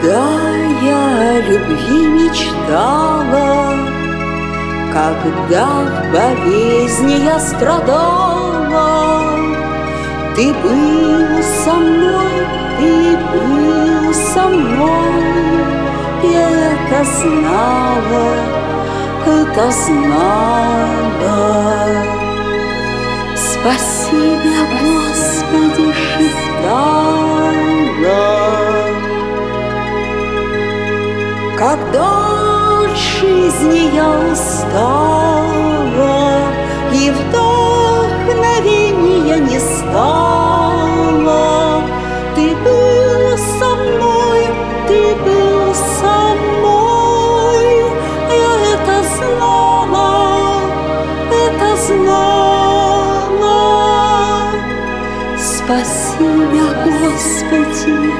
Когда я о любви мечтала, когда в болезни я страдала, ты был со мной, ты был со мной. Я это знала, это знала. Спасибо, Господи, шептала. Когда от жизни я устала и вдохновения не стало, ты был со мной, ты был со мной. Я это знала, это знала. Спасибо, Господи,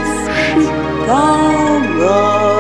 шептала.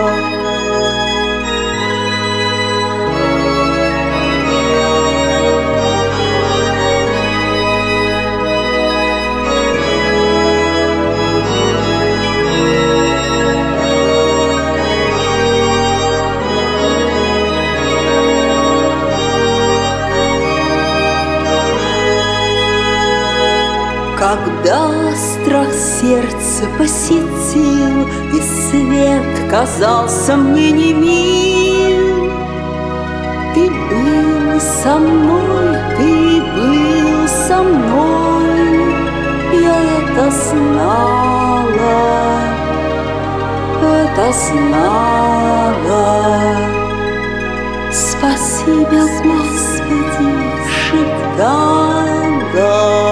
Когда страх сердца посетил, и свет казался мне немил, ты был со мной, ты был со мной. Я это знала, это знала. Спасибо, Господи, шептала.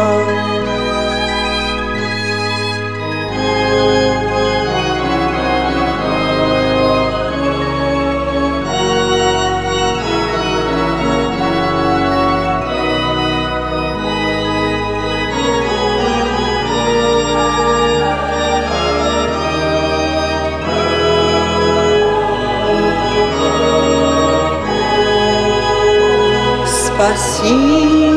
Спасибо.